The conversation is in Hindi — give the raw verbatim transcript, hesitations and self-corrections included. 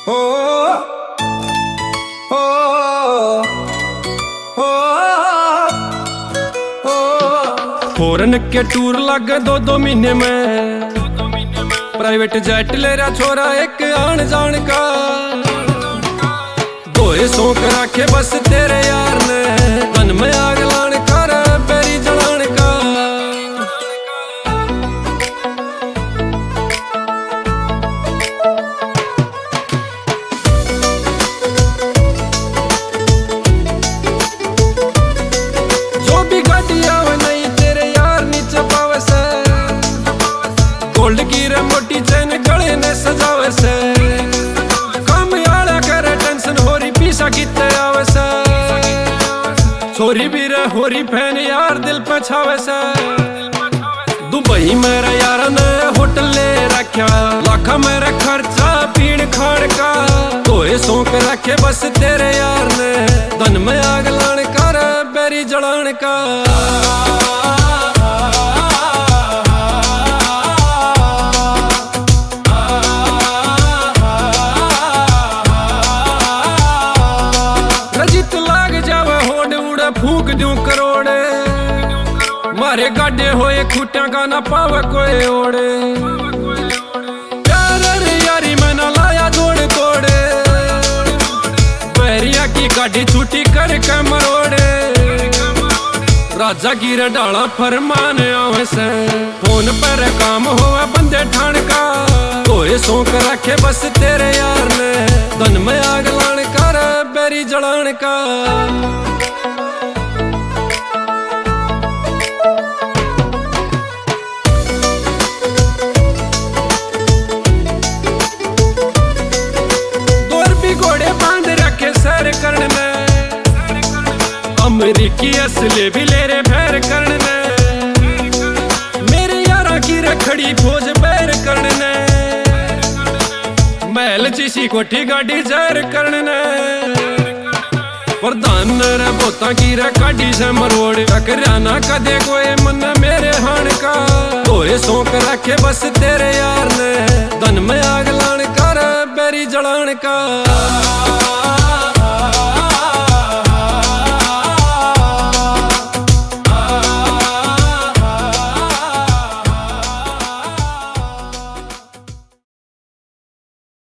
हो हो हो हो फॉरेन के टूर लगे दो दो महीने में, प्राइवेट जेट ले रहा छोरा एक आन जान का। दोए शौक रखे बस तेरे यार ने, मन में आग लान कर बेरी जलान का। जो भी गाड़ी आवे नहीं तेरे यार नीचे पावे से, गोल्ड की रे मोटी चैन गले ने सजावे से। काम आला करे टेंशन हो रही पीछा किते आवे से, छोरी भी रे हो रही फैन यार दिल पे छावे से। दुबई मेरा यार ने होटल ले रखा, लाखा मेरा खर्चा पीण खाण का। तोए शौक रखे बस तेरे यार ने, धन में आग लान कर बेरी जलान का। फूक दूं करोड़े मारे गाडे होए खूटियां का ना पावे कोई ओड़े। प्यार रे यारी में ना लाया जोड़ तोड़े, बैरिया की गाड़ी छूटी करके मरोड़े। राजा की रे डाला फरमान आवे से, फोन पर काम होवे बंदे ठाण का। कोई शौक रखे बस तेरे यार ने, धन में आग लान कर बेरी जलान का। अमरीकी असले भी ले रे फैर करने, मेरे यारा की रखड़ी फौज बैर करने। महल चीसी कोठी गाड़ी जैर करने, प्रधान रे बोता की रे काटी से मरोड़। टकराना कदे कोई मन मेरे हाण का। तोए शौक रखे बस तेरे यार ने, धन में आग लान कर बेरी जलान का।